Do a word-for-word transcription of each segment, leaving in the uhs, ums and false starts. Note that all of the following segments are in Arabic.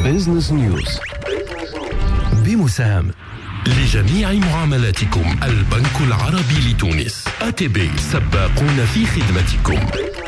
بيزنس نيوز بمساهم لجميع معاملاتكم البنك العربي لتونس. إيه تي بي سباقون في خدمتكم.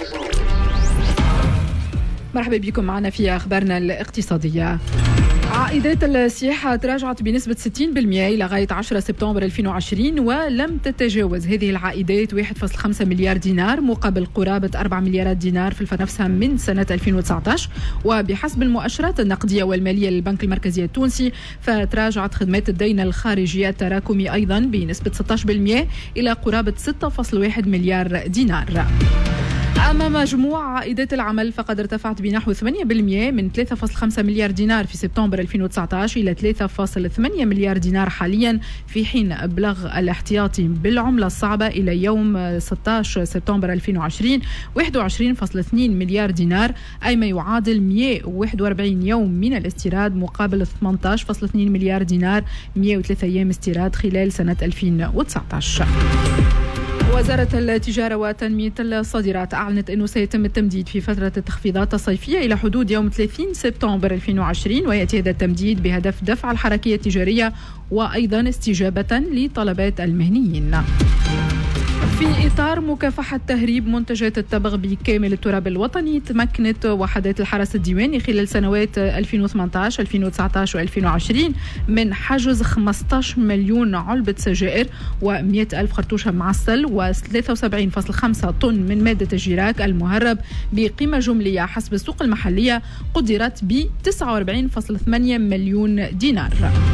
مرحبا بكم معنا في أخبارنا الاقتصادية. عائدات السياحة تراجعت بنسبة ستين بالمئة إلى غاية عشرة سبتمبر ألفين وعشرين، ولم تتجاوز هذه العائدات واحد فاصلة خمسة مليار دينار مقابل قرابة أربعة مليارات دينار في الفترة نفسها من سنة ألفين وتسعة عشر. وبحسب المؤشرات النقدية والمالية للبنك المركزي التونسي، فتراجعت خدمات الدين الخارجي التراكمي أيضا بنسبة ستة عشر بالمئة إلى قرابة ستة فاصلة واحد مليار دينار. أما مجموع عائدات العمل فقد ارتفعت بنحو ثمانية بالمئة من ثلاثة فاصلة خمسة مليار دينار في سبتمبر ألفين وتسعة عشر إلى ثلاثة فاصلة ثمانية مليار دينار حاليا، في حين بلغ الاحتياطي بالعملة الصعبة إلى يوم ستة عشر سبتمبر ألفين وعشرين واحد وعشرين فاصلة اثنين مليار دينار، أي ما يعادل مئة وواحد وأربعين يوم من الاستيراد مقابل ثمانية عشر فاصلة اثنين مليار دينار مئة وثلاثة أيام استيراد خلال سنة ألفين وتسعة عشر. وزارة التجارة وتنمية الصادرات أعلنت أنه سيتم التمديد في فترة التخفيضات الصيفية إلى حدود يوم ثلاثين سبتمبر ألفين وعشرين، ويأتي هذا التمديد بهدف دفع الحركية التجارية وأيضا استجابة لطلبات المهنيين. في إطار مكافحة تهريب منتجات التبغ بكامل التراب الوطني، تمكنت وحدات الحرس الديواني خلال سنوات ألفين وثمانية عشر ألفين وتسعة عشر وألفين وعشرين من حجز خمسة عشر مليون علبة سجائر ومئة ألف خرطوشة معسل وثلاثة وسبعين فاصلة خمسة طن من مادة الجراك المهرب بقيمة جملية حسب السوق المحلية قدرت ب تسعة وأربعين فاصلة ثمانية مليون دينار.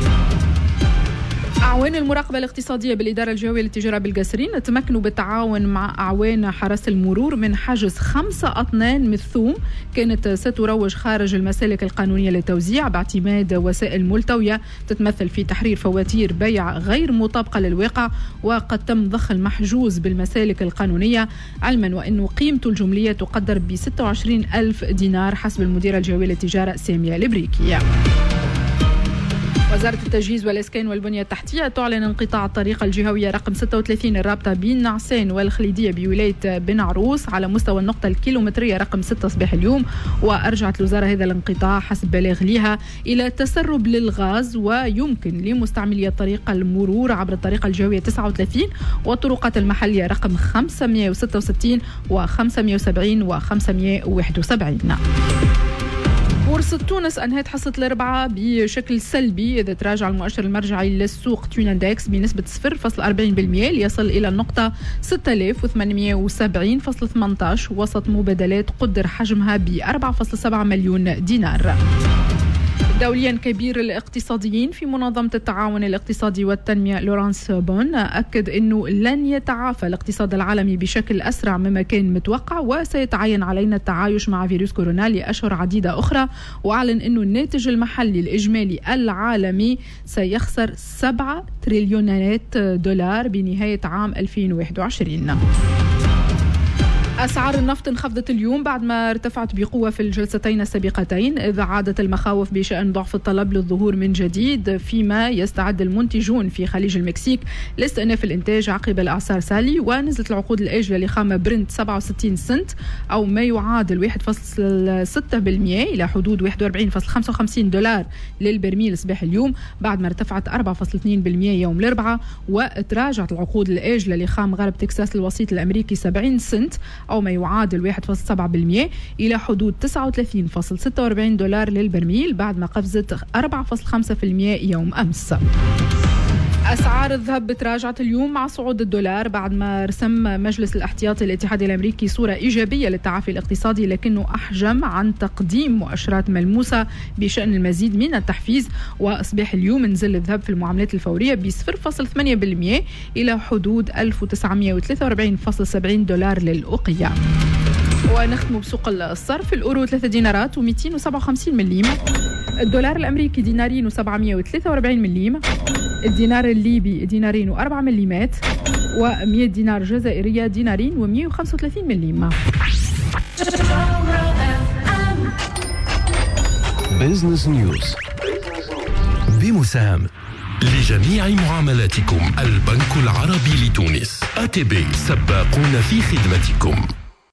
أعوان المراقبة الاقتصادية بالإدارة الجوية للتجارة بالقصرين تمكنوا بالتعاون مع أعوان حرس المرور من حجز خمسة أطنان من الثوم كانت ستروج خارج المسالك القانونية للتوزيع باعتماد وسائل ملتوية تتمثل في تحرير فواتير بيع غير مطابقة للواقع، وقد تم ضخ المحجوز بالمسالك القانونية، علما وأنه قيمته الجملية تقدر ب ستة وعشرين ألف دينار حسب المديرة الجوية للتجارة سامية البريكية. وزارة التجهيز والإسكان والبنية التحتية تعلن انقطاع الطريقة الجهوية رقم ستة وثلاثين الرابطة بين نعسان والخليدية بولاية بن عروس على مستوى النقطة الكيلومترية رقم ستة صباح اليوم. وأرجعت الوزارة هذا الانقطاع حسب بلاغ لها إلى تسرب للغاز، ويمكن لمستعملي الطريقة المرور عبر الطريقة الجهوية تسعة وثلاثين والطرقات المحلية رقم خمسمئة وستة وستين وخمسمئة وسبعين وخمسمئة وواحد وسبعين. بورصة تونس أنهت حصة الأربعة بشكل سلبي إذا تراجع المؤشر المرجعي للسوق تون اندكس بنسبة صفر فاصلة أربعين بالمئة ليصل إلى النقطة ستة آلاف وثمانمئة وسبعين فاصلة ثمانية عشر وسط مبادلات قدر حجمها ب أربعة فاصلة سبعة مليون دينار. دوليا كبير الاقتصاديين في منظمة التعاون الاقتصادي والتنمية لورانس بون أكد أنه لن يتعافى الاقتصاد العالمي بشكل أسرع مما كان متوقع، وسيتعين علينا التعايش مع فيروس كورونا لأشهر عديدة أخرى. وأعلن أنه الناتج المحلي الإجمالي العالمي سيخسر سبعة تريليونات دولار بنهاية عام ألفين وواحد وعشرين. أسعار النفط انخفضت اليوم بعد ما ارتفعت بقوة في الجلستين السابقتين، إذ عادت المخاوف بشأن ضعف الطلب للظهور من جديد، فيما يستعد المنتجون في خليج المكسيك لاستئناف الإنتاج عقب الإعصار سالي. ونزلت العقود الآجلة لخام برنت سبعة وستين سنت أو ما يعادل واحد فاصلة ستة بالمئة إلى حدود واحد وأربعين فاصلة خمسة وخمسين دولار للبرميل صباح اليوم، بعد ما ارتفعت أربعة فاصلة اثنين بالمئة يوم الأربعاء. وتراجعت العقود الآجلة لخام غرب تكساس الوسيط الأمريكي سبعين سنت أو ما يعادل واحد فاصلة سبعة بالمئة إلى حدود تسعة وثلاثين فاصلة ستة وأربعين دولار للبرميل، بعد ما قفزت أربعة فاصلة خمسة بالمئة يوم أمس. أسعار الذهب تراجعت اليوم مع صعود الدولار بعد ما رسم مجلس الاحتياطي الاتحادي الأمريكي صورة إيجابية للتعافي الاقتصادي، لكنه أحجم عن تقديم مؤشرات ملموسة بشأن المزيد من التحفيز. وأصبح اليوم نزل الذهب في المعاملات الفورية ب صفر فاصلة ثمانية بالمئة إلى حدود ألف وتسعمئة وثلاثة وأربعين فاصلة سبعين دولار للأوقية. ونختم بسوق الصرف، الأورو ثلاثة دينارات ومئتين وسبعة وخمسين مليم، الدولار الأمريكي دينارين وسبعمئة وثلاثة وأربعين مليم، الدينار الليبي دينارين وأربعة مليمات، ومئة دينار جزائرية دينارين ومئة وخمسة وثلاثين مليم. بيزنس نيوز بمساهم لجميع معاملاتكم البنك العربي لتونس. إيه تي بي سباقون في خدمتكم.